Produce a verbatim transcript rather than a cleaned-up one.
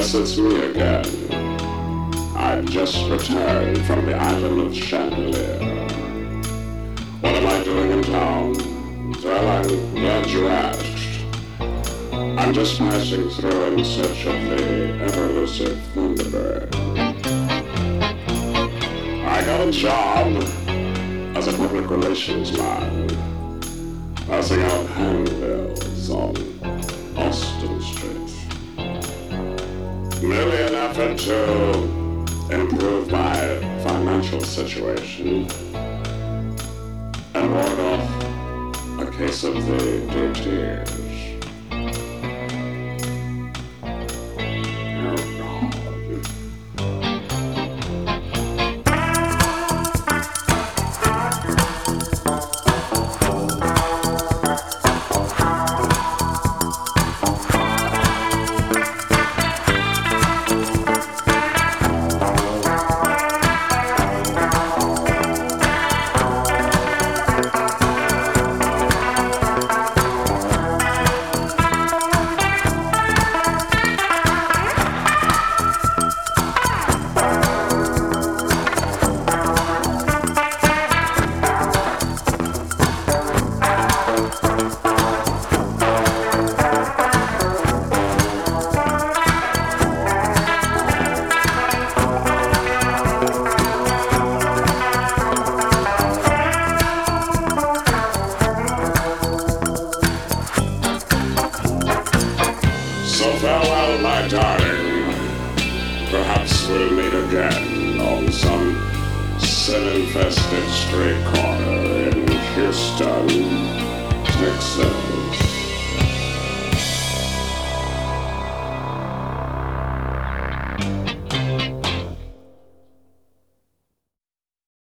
Yes, it's me again. I've just returned from the island of Chandelier. What am I doing in town? Well, I'm glad you asked. I'm just passing through in search of the ever-elusive Thunderbird. I got a job as a public relations man, passing out handbills on Austin Street. Merely an effort to improve my financial situation and ward off a case of the blue tears. So farewell, my darling. Perhaps we'll meet again on some sin-infested street corner in Houston, Texas.